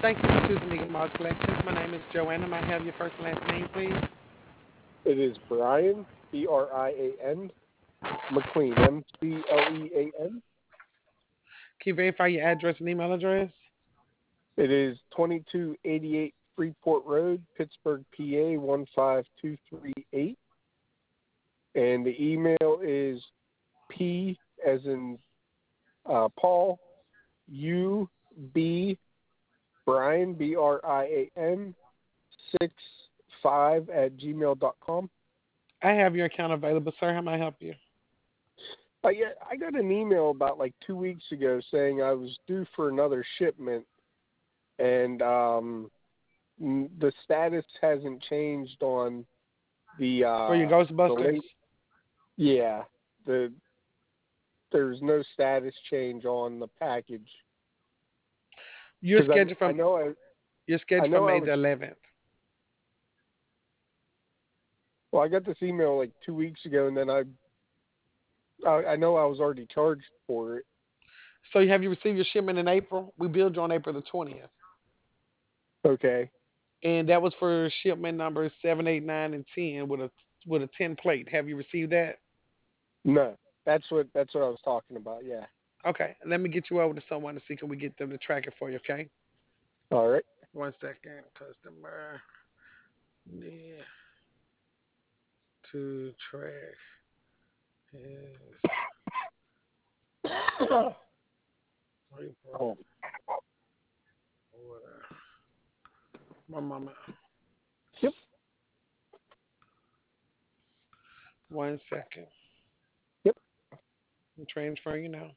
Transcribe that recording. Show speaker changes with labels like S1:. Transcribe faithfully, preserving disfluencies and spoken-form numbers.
S1: Thank you for choosing Eagle Mall Collections. My name is Joanna. May I have your first and last name, please?
S2: It is Brian, B R I A N, McLean, M C L E A N.
S1: Can you verify your address and email address?
S2: It is twenty-two eighty-eight Freeport Road, Pittsburgh, P A one five two three eight. And the email is P as in uh, Paul, U B Brian, B R I A N, six five at gmail dot com.
S1: I have your account available, sir. How may I help you?
S2: Uh, yeah, I got an email about like two weeks ago saying I was due for another shipment, and um, n- the status hasn't changed on the
S1: For your
S2: uh, the
S1: Ghostbusters?
S2: late. Yeah, the there's no status change on the package
S1: You're
S2: because
S1: scheduled
S2: I I
S1: from
S2: know I
S1: you're
S2: I
S1: scheduled for
S2: know I
S1: May
S2: was
S1: the eleventh.
S2: well I got this email like two weeks ago, and then I I, I know I was already charged for it.
S1: So have you received your shipment in April? We billed you on April the twentieth.
S2: Okay,
S1: And that was for shipment number seven, eight, nine, and ten with a with a ten plate. Have you received that?
S2: no, that's what that's what I was talking about. Yeah.
S1: Okay. Let me get you over to someone to see can we get them to track it for you, okay?
S2: All right.
S1: One second. Customer need to track his April
S2: Oh,
S1: order. One moment.
S2: yep.
S1: One second.
S2: Yep.
S1: I'm transferring you now.